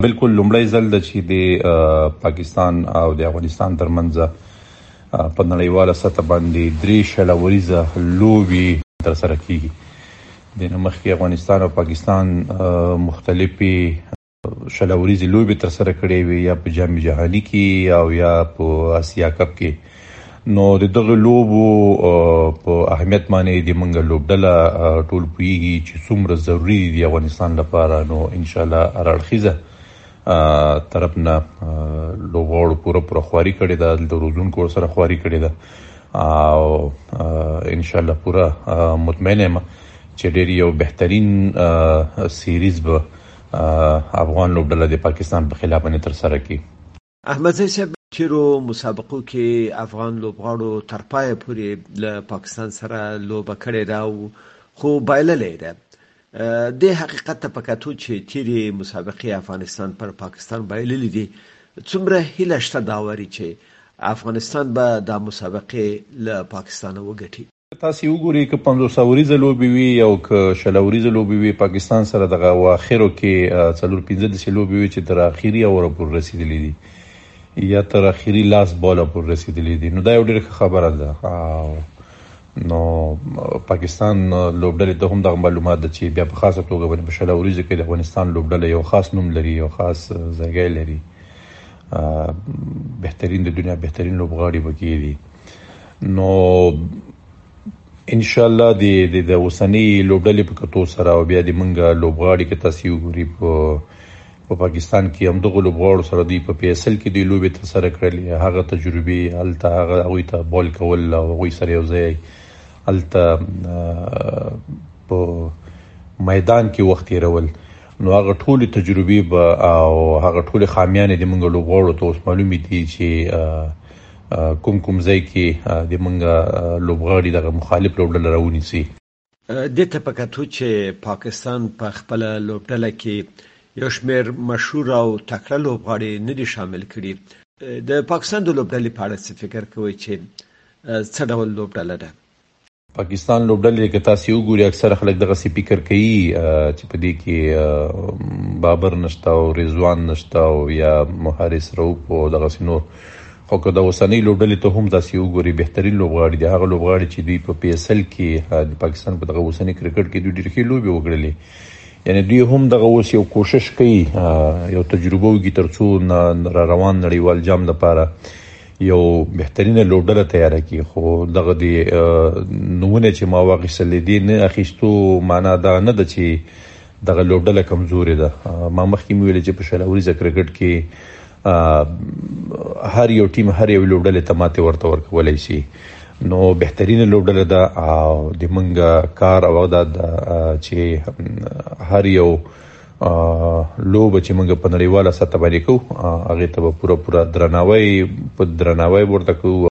بالکل لومړی ځل ده چې د پاکستان او د افغانستان ترمنځ په نړیواله سطح باندې 3 شلوریزه لوبې ترسره کیږي. د نه مخکې افغانستان او پاکستان مختلفې شلوریزې لوبې ترسره کړې وي، یا په جام جهاني کې او یا په آسیا کپ کې. نو د دغه لوبو په اهمیت باندې د منګه لوبډله ټول پوهیږي چې څومره ضروري دي د افغانستان لپاره. نو ان شاء الله هر اړخیزه طرف نه لوبغاړو پوره خواري کړې ده، د روزونکو سره خواري کړې ده او ان شاء الله پوره مطمئن یم چې ډېر یو بهترین سیریز به افغان لوبډله د پاکستان په خلاف باندې ترسره کړي. احمد صاحب، تیرو مسابقو کې افغان لوبغاړو تر پایه پورې له پاکستان سره لوبه کړې ده خو بایللې ده. د حقیقت ته پکاتو چې تیری مسابقې افغانستان پر پاکستان بایللې دي، څومره هیله شته داوري چې افغانستان به د مسابقې له پاکستان وګټي؟ تاسو وګورئ که 500 وريزه لوبي وي او که شلوريزه لوبي وي، پاکستان سره دغه واخرو کې 4-15 لوبي وي چې تر اخیری اوره پورې رسیدلې دي یا تر اخیری لاس بالا پورې رسیدلې دي. نو دا یو ډېر خبره ده. نو پاکستان لوبډلې ته هم دغه معلومات ده چې بیا په خاصه توګه باندې په شلوریزه کې د افغانستان لوبډله یو خاص نوم لري، یو خاص ځای لري. بهترین د دنیا بهترین لوبغاړي وکړي دي. نو ان شاء الله د اوسنی لوبډلې په کتو سره او بیا د منګه لوبغاړي کې تاسو وګورئ په پاکستان کې هم دغه لوبغاړو سره دی په پی اس ال کې د لوبې ترسره کړلې، هغه تجربه هلته هغه ته بال کول او هغه سره یو ځای هلته په میدان کې وخت تیرول. نو هغه ټول تجربه او هغه ټول خامیان د منګه لوبغاړو ته اوس معلومې دي چې کوم ځای کې د منګه لوبغاړي دغه مخالف لوبډله راونیسي. د تپکاتو چې پاکستان په خپل لوبډله کې یو شمېر مشهور او تکړه لوبغاړي نه دي شامل کړي. د پاکستان د لوبډلې په اړه څه فکر کوئ چې څه ډول لوبډله ده؟ پاکستان لوبډلې کې تاسو وګورئ اکثر خلک دغه فکر کوي چې په دې کې بابر نشته او رضوان نشته او یا محارث رؤوف او دغه نور. خو که د اوسنۍ لوبډلې ته هم تاسو وګورئ بهترین لوبغاړي دي هغه لوبغاړي چې دوی په پی اس ال کې د پاکستان په دغه اوسنۍ کرکټ کې دوی ډېر ښې لوبې وکړلې. یعنی دوی هم دغه اوس یو کوشش کوي یو تجربه وکړي ترڅو را روان نړیوال جام لپاره یو بهترینه لوبډله تیاره کړي. خو دغه د نمونه چې ما واخیستلې دي نه اخیستو معنا دا نه ده چې دغه لوبډله کمزورې ده. ما مخکې مې ویلې چې په شلوریزه کرکټ کې هر یو ټیم هر یو لوبډله ته ماتې ورته ورکولی شي. نو بهترینه لوبډله ده او د منګه کار او دا چې هر یو لوبه چې موږ په نړیواله سطح باندې کوو هغه ته پوره درناوی ورته کوو.